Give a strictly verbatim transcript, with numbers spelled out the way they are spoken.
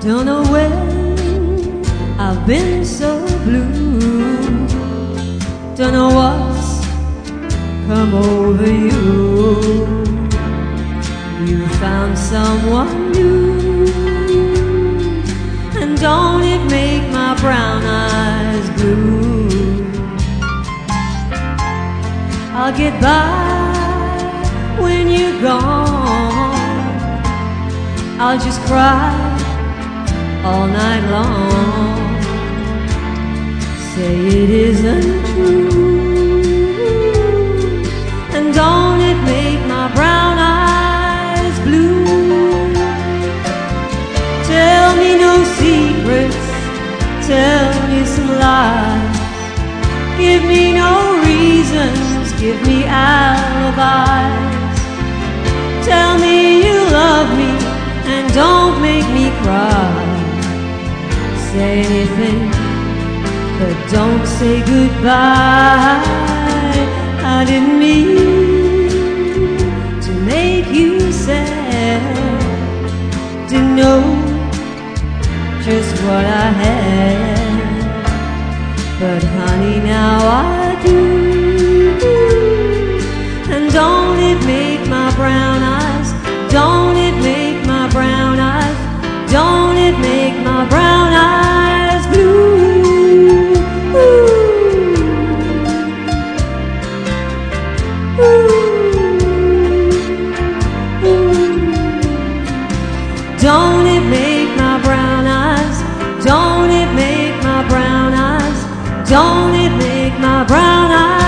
Don't know when I've been so blue. Don't know what's come over you. You found someone new, and don't it make my brown eyes blue? I'll get by when you're gone. I'll just cry all night long. Say it isn't true, and don't it make my brown eyes blue? Tell me no secrets, tell me some lies. Give me no reasons, give me alibis. Tell me you love me and don't make me cry. Say anything, but don't say goodbye. I didn't mean to make you sad. Didn't know just what I had, but honey, now I do. And don't it make my brown eyes, don't it make my brown eyes, don't it make my brown eyes blue? Ooh. Ooh. Ooh. Don't it make my brown eyes, don't it make my brown eyes, don't it make my brown eyes